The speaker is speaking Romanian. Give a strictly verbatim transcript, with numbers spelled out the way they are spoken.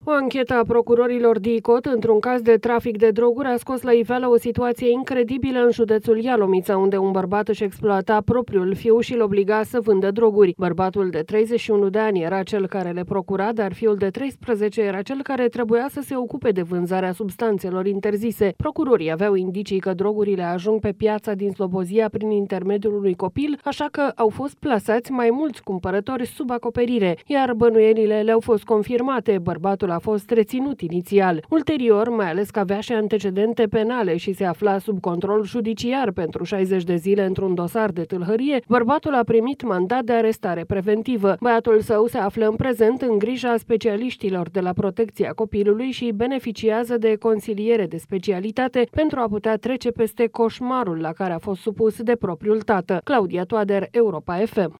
O anchetă a procurorilor DICOT într-un caz de trafic de droguri a scos la iveală o situație incredibilă în județul Ialomița, unde un bărbat își exploata propriul fiu și îl obliga să vândă droguri. Bărbatul de treizeci și unu de ani era cel care le procura, dar fiul de treisprezece era cel care trebuia să se ocupe de vânzarea substanțelor interzise. Procurorii aveau indicii că drogurile ajung pe piața din Slobozia prin intermediul unui copil, așa că au fost plasați mai mulți cumpărători sub acoperire, iar bănuielile le-au fost confirmate. Bărbatul a fost reținut inițial. Ulterior, mai ales că avea și antecedente penale și se afla sub control judiciar pentru șaizeci de zile într-un dosar de tâlhărie, bărbatul a primit mandat de arestare preventivă. Băiatul său se află în prezent în grija specialiștilor de la protecția copilului și beneficiază de consiliere de specialitate pentru a putea trece peste coșmarul la care a fost supus de propriul tată. Claudia Toader, Europa F M.